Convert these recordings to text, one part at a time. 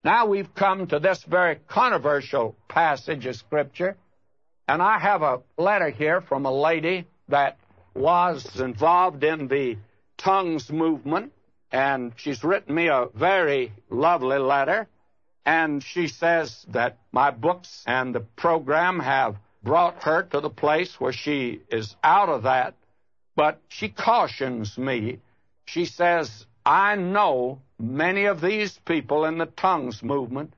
Now we've come to this very controversial passage of Scripture, and I have a letter here from a lady that was involved in the tongues movement, and she's written me a very lovely letter, and she says that my books and the program have brought her to the place where she is out of that, but she cautions me. She says, I know many of these people in the tongues movement,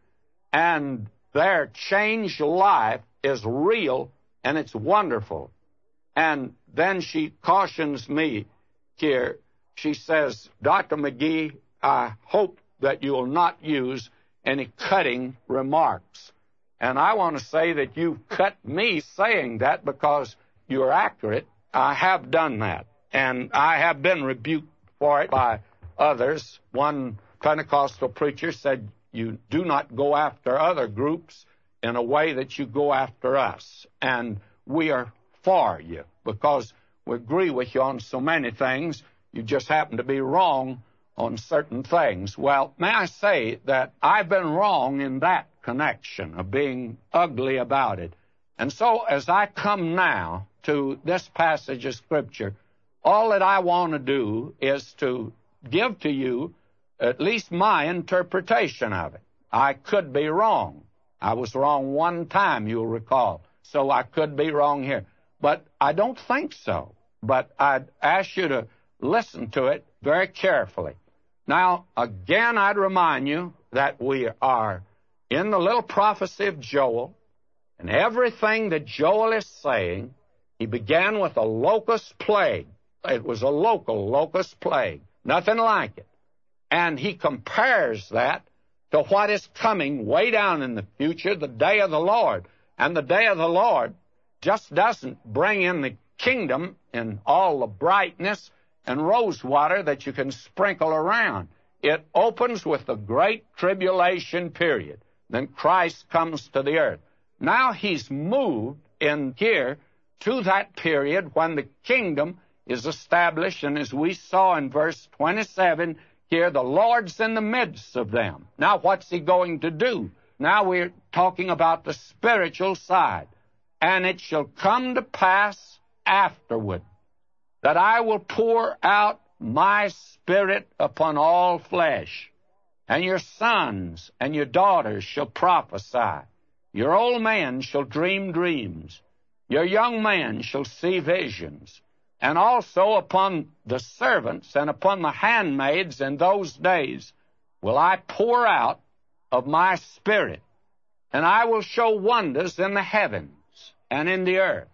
and their changed life is real, and it's wonderful. And then she cautions me here. She says, Dr. McGee, I hope that you will not use any cutting remarks. And I want to say that you've cut me saying that because you're accurate. I have done that, and I have been rebuked for it by others. One Pentecostal preacher said, you do not go after other groups in a way that you go after us. And we are for you because we agree with you on so many things. You just happen to be wrong on certain things. Well, may I say that I've been wrong in that connection of being ugly about it. And so as I come now to this passage of Scripture, all that I want to do is to give to you at least my interpretation of it. I could be wrong. I was wrong one time, you'll recall, so I could be wrong here. But I don't think so. But I'd ask you to listen to it very carefully. Now, again, I'd remind you that we are in the little prophecy of Joel, and everything that Joel is saying, he began with a locust plague. It was a local locust plague, nothing like it. And he compares that to what is coming way down in the future, the day of the Lord. And the day of the Lord just doesn't bring in the kingdom in all the brightness and rose water that you can sprinkle around. It opens with the great tribulation period. Then Christ comes to the earth. Now he's moved in here to that period when the kingdom is established, and as we saw in verse 27 here, the Lord's in the midst of them. Now what's he going to do? Now we're talking about the spiritual side. And it shall come to pass afterward that I will pour out my Spirit upon all flesh, and your sons and your daughters shall prophesy. Your old man shall dream dreams. Your young man shall see visions. And also upon the servants and upon the handmaids in those days will I pour out of my Spirit, and I will show wonders in the heavens and in the earth,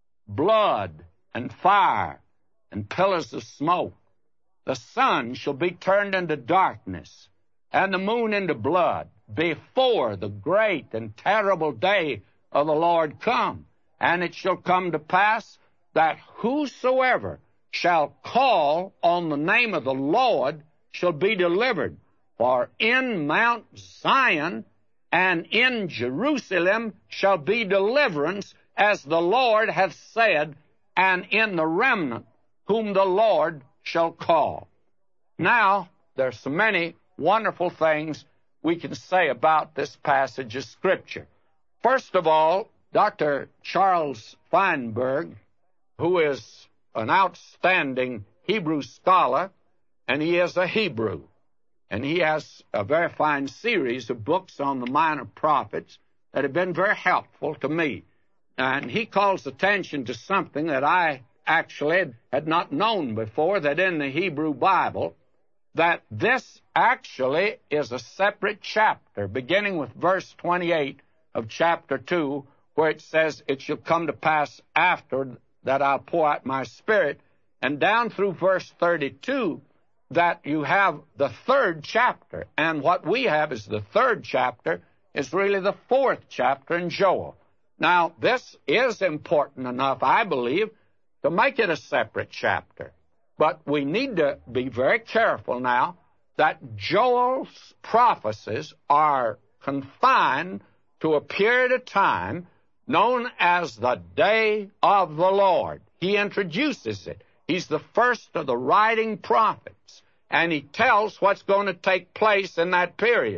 blood and fire and pillars of smoke. The sun shall be turned into darkness, and the moon into blood, before the great and terrible day of the Lord come. And it shall come to pass that whosoever shall call on the name of the Lord shall be delivered. For in Mount Zion and in Jerusalem shall be deliverance, as the Lord hath said, and in the remnant whom the Lord shall call. Now, there's so many wonderful things we can say about this passage of Scripture. First of all, Dr. Charles Feinberg, who is an outstanding Hebrew scholar, and he is a Hebrew, and he has a very fine series of books on the minor prophets that have been very helpful to me. And he calls attention to something that I actually had not known before, that in the Hebrew Bible, that this actually is a separate chapter, beginning with verse 28 of chapter 2, where it says, it shall come to pass after that I'll pour out my Spirit, and down through verse 32, that you have the third chapter. And what we have is the third chapter is really the fourth chapter in Joel. Now, this is important enough, I believe, to make it a separate chapter. But we need to be very careful now that Joel's prophecies are confined to a period of time known as the day of the Lord. He introduces it. He's the first of the writing prophets, and he tells what's going to take place in that period.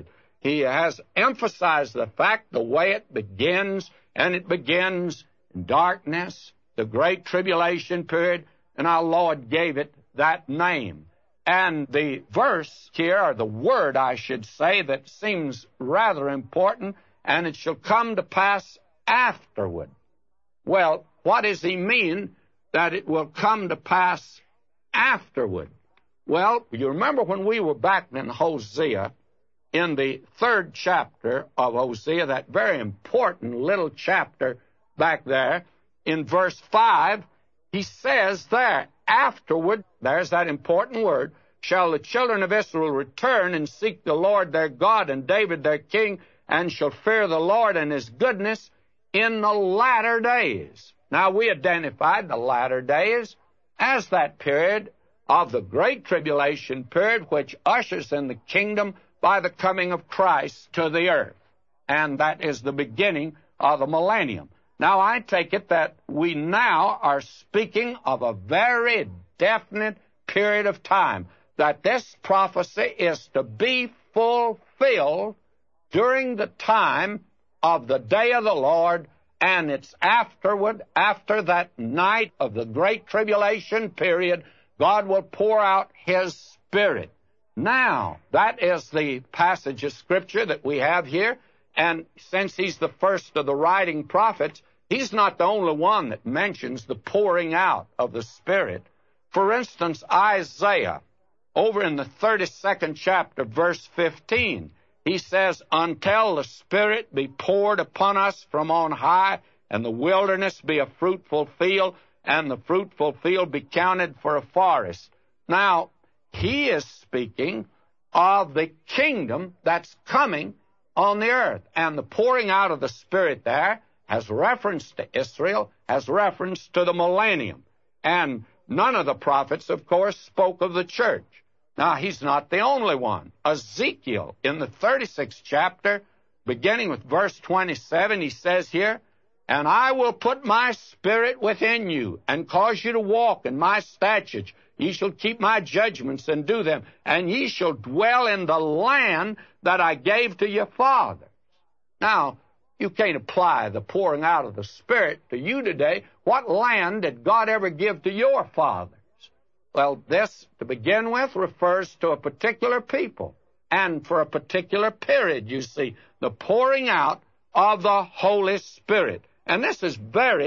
he has emphasized the fact the way it begins, and it begins in darkness, the great tribulation period, and our Lord gave it that name. And the verse here, or the word, I should say, that seems rather important, and it shall come to pass afterward. Well, what does he mean that it will come to pass afterward? Well, you remember when we were back in Hosea, in the 3rd chapter of Hosea, that very important little chapter back there, in verse 5, he says there, afterward, there's that important word, shall the children of Israel return and seek the Lord their God and David their king, and shall fear the Lord and his goodness in the latter days. Now, we identified the latter days as that period of the great tribulation period, which ushers in the kingdom by the coming of Christ to the earth. And that is the beginning of the millennium. Now, I take it that we now are speaking of a very definite period of time, that this prophecy is to be fulfilled during the time of the day of the Lord, and it's afterward, after that night of the great tribulation period, God will pour out his Spirit. Now, that is the passage of Scripture that we have here, and since he's the first of the writing prophets, he's not the only one that mentions the pouring out of the Spirit. For instance, Isaiah, over in the 32nd chapter, verse 15, he says, until the Spirit be poured upon us from on high, and the wilderness be a fruitful field, and the fruitful field be counted for a forest. Now, he is speaking of the kingdom that's coming on the earth. And the pouring out of the Spirit there has reference to Israel, has reference to the millennium. And none of the prophets, of course, spoke of the church. Now, he's not the only one. Ezekiel, in the 36th chapter, beginning with verse 27, he says here, and I will put my Spirit within you, and cause you to walk in my statutes. Ye shall keep my judgments and do them, and ye shall dwell in the land that I gave to your fathers. Now, you can't apply the pouring out of the Spirit to you today. What land did God ever give to your fathers? Well, this, to begin with, refers to a particular people, and for a particular period, you see, the pouring out of the Holy Spirit. And this is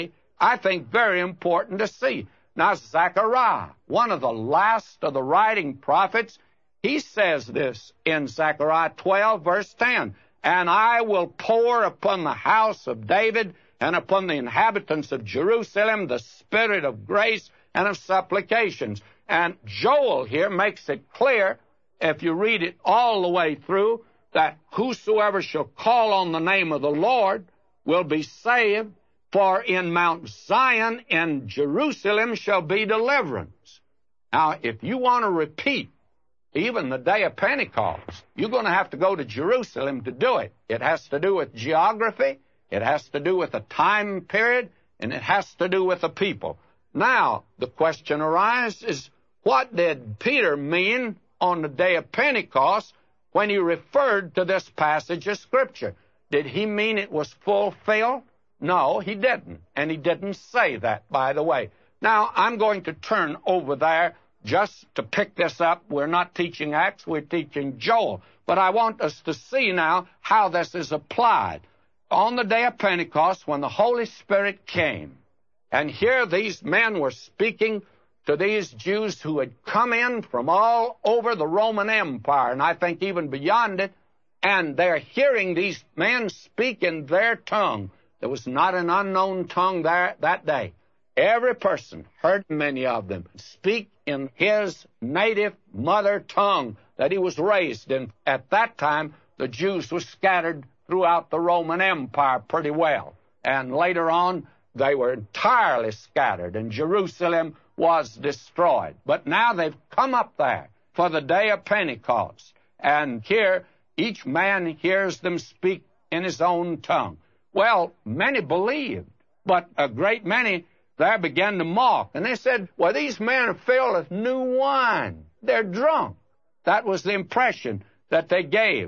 I think, very important to see. Now, Zechariah, one of the last of the writing prophets, he says this in Zechariah 12, verse 10, and I will pour upon the house of David and upon the inhabitants of Jerusalem the Spirit of grace and of supplications. And Joel here makes it clear, if you read it all the way through, that whosoever shall call on the name of the Lord will be saved, for in Mount Zion in Jerusalem shall be deliverance. Now, if you want to repeat even the day of Pentecost, you're going to have to go to Jerusalem to do it. It has to do with geography, it has to do with a time period, and it has to do with the people. Now, the question arises, what did Peter mean on the day of Pentecost when he referred to this passage of Scripture? Did he mean it was fulfilled? No, he didn't. And he didn't say that, by the way. Now, I'm going to turn over there just to pick this up. We're not teaching Acts, we're teaching Joel. But I want us to see now how this is applied. On the day of Pentecost, when the Holy Spirit came, and here these men were speaking to these Jews who had come in from all over the Roman Empire, and I think even beyond it, and they're hearing these men speak in their tongue. There was not an unknown tongue there that day. Every person heard many of them speak in his native mother tongue that he was raised in. At that time, the Jews were scattered throughout the Roman Empire pretty well. And later on, they were entirely scattered, and Jerusalem was destroyed. But now they've come up there for the day of Pentecost. And here, each man hears them speak in his own tongue. Well, many believed, but a great many there began to mock. And they said, well, these men are filled with new wine. They're drunk. That was the impression that they gave.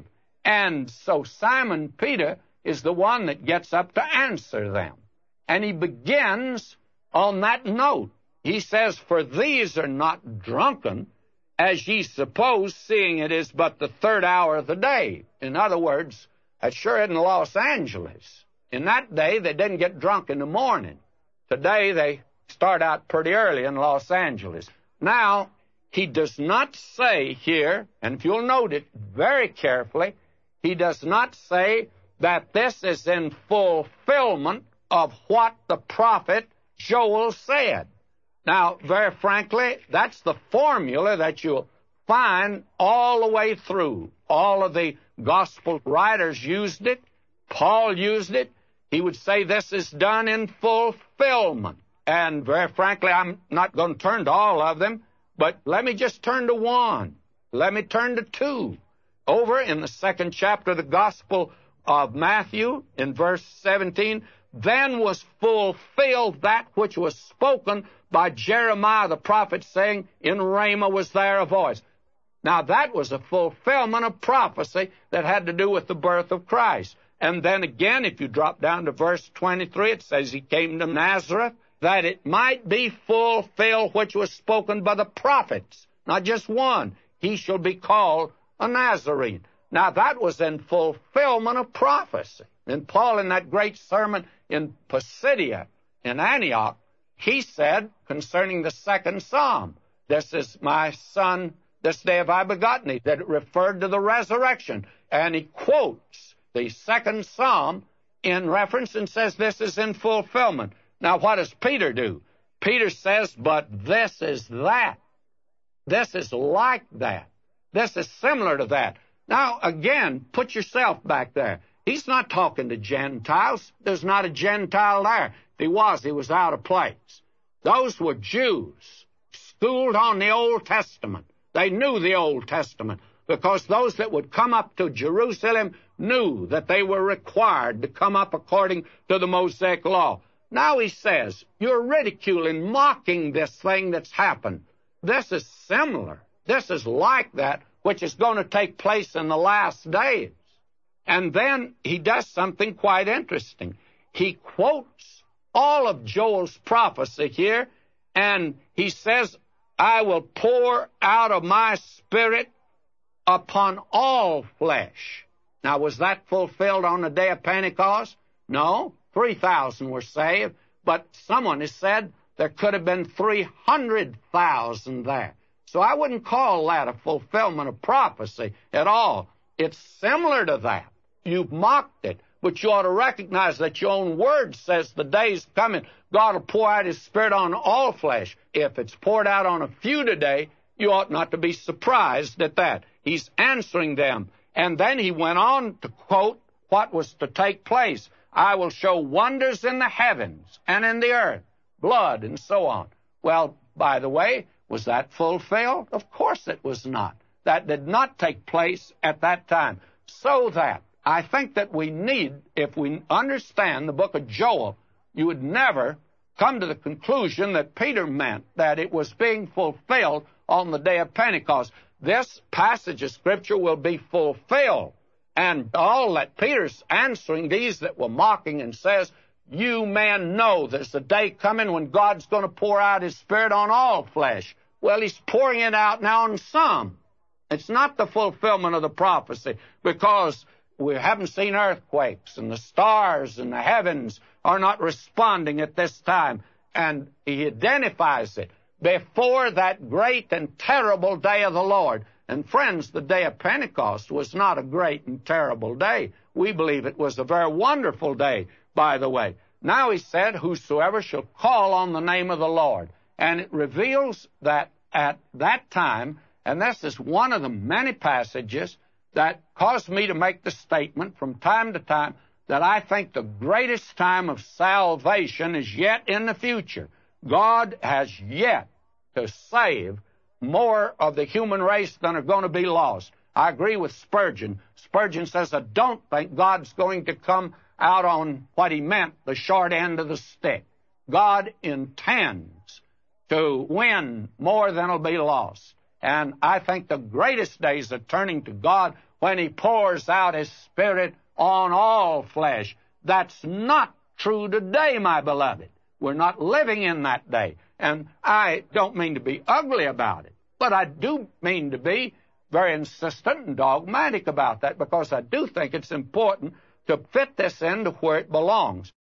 And so Simon Peter is the one that gets up to answer them. And he begins on that note. He says, "For these are not drunken, as ye suppose, seeing it is but the third hour of the day." In other words, that sure isn't Los Angeles. In that day, they didn't get drunk in the morning. Today, they start out pretty early in Los Angeles. Now, he does not say here, and if you'll note it very carefully, he does not say that this is in fulfillment of what the prophet Joel said. Now, very frankly, that's the formula that you'll find all the way through. All of the gospel writers used it. Paul used it. He would say this is done in fulfillment. And very frankly, I'm not going to turn to all of them, but let me just turn to one. Let me turn to two. Over in the 2nd chapter of the Gospel of Matthew, in verse 17, "Then was fulfilled that which was spoken by Jeremiah the prophet, saying, In Ramah was there a voice." Now, that was a fulfillment of prophecy that had to do with the birth of Christ. And then again, if you drop down to verse 23, it says he came to Nazareth, that it might be fulfilled which was spoken by the prophets. Not just one. He shall be called a Nazarene. Now, that was in fulfillment of prophecy. And Paul, in that great sermon in Pisidia, in Antioch, he said concerning the 2nd Psalm, "This is my son, this day have I begotten thee," that it referred to the resurrection. And he quotes the 2nd Psalm in reference and says this is in fulfillment. Now, what does Peter do? Peter says, "But this is that. This is like that. This is similar to that." Now, again, put yourself back there. He's not talking to Gentiles. There's not a Gentile there. If he was out of place. Those were Jews, schooled on the Old Testament. They knew the Old Testament because those that would come up to Jerusalem knew that they were required to come up according to the Mosaic law. Now he says, you're ridiculing, mocking this thing that's happened. This is similar. This is like that, which is going to take place in the last days. And then he does something quite interesting. He quotes all of Joel's prophecy here, and he says, "I will pour out of my Spirit upon all flesh." Now, was that fulfilled on the day of Pentecost? No. 3,000 were saved, but someone has said there could have been 300,000 there. So I wouldn't call that a fulfillment of prophecy at all. It's similar to that. You've mocked it, but you ought to recognize that your own word says the day's coming. God will pour out His Spirit on all flesh. If it's poured out on a few today, you ought not to be surprised at that. He's answering them. And then he went on to quote what was to take place. "I will show wonders in the heavens and in the earth, blood," and so on. Well, by the way, was that fulfilled? Of course it was not. That did not take place at that time. So that I think that we need, if we understand the book of Joel, you would never come to the conclusion that Peter meant that it was being fulfilled on the day of Pentecost. This passage of Scripture will be fulfilled. And all that Peter's answering these that were mocking and says, "You men know there's a day coming when God's going to pour out His Spirit on all flesh." Well, He's pouring it out now on some. It's not the fulfillment of the prophecy because we haven't seen earthquakes and the stars and the heavens are not responding at this time. And He identifies it before that great and terrible day of the Lord. And friends, the day of Pentecost was not a great and terrible day. We believe it was a very wonderful day, by the way. Now He said, "Whosoever shall call on the name of the Lord." And it reveals that at that time, and this is one of the many passages that caused me to make the statement from time to time that I think the greatest time of salvation is yet in the future. God has yet to save more of the human race than are going to be lost. I agree with Spurgeon. Spurgeon says, "I don't think God's going to come out on what he meant, the short end of the stick." God intends to win more than will be lost. And I think the greatest days of turning to God when He pours out His Spirit on all flesh. That's not true today, my beloved. We're not living in that day. And I don't mean to be ugly about it, but I do mean to be very insistent and dogmatic about that, because I do think it's important to fit this into where it belongs.